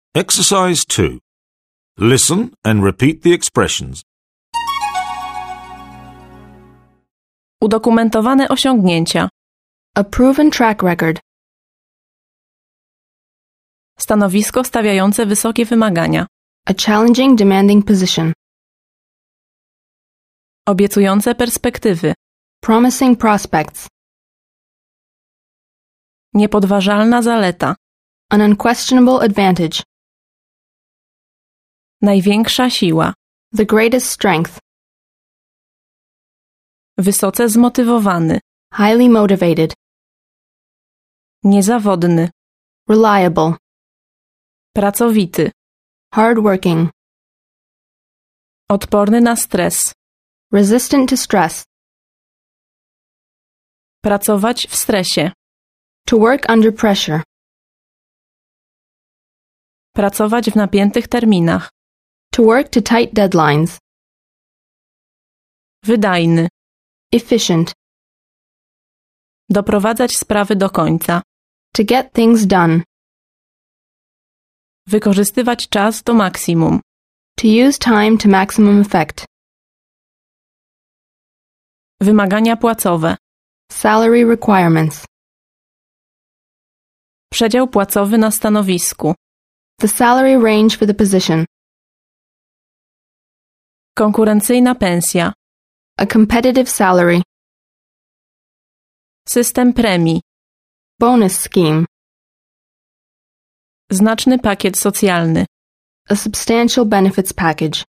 Exercise 2. Listen and repeat the expressions. Udokumentowane osiągnięcia. A proven track record. Stanowisko stawiające wysokie wymagania. A challenging, demanding position. Obiecujące perspektywy. Promising prospects. Niepodważalna zaleta. An unquestionable advantage. Największa siła. The greatest strength. Wysoce zmotywowany. Highly motivated. Niezawodny. Reliable. Pracowity. Hardworking. Odporny na stres. Resistant to stress. Pracować w stresie. To work under pressure. Pracować w napiętych terminach. To work to tight deadlines. Wydajny. Efficient. Doprowadzać sprawy do końca. To get things done. Wykorzystywać czas do maksimum. To use time to maximum effect. Wymagania płacowe. Salary requirements. Przedział płacowy na stanowisku. The salary range for the position. Konkurencyjna pensja. A competitive salary. System premii. Bonus scheme. Znaczny pakiet socjalny. A substantial benefits package.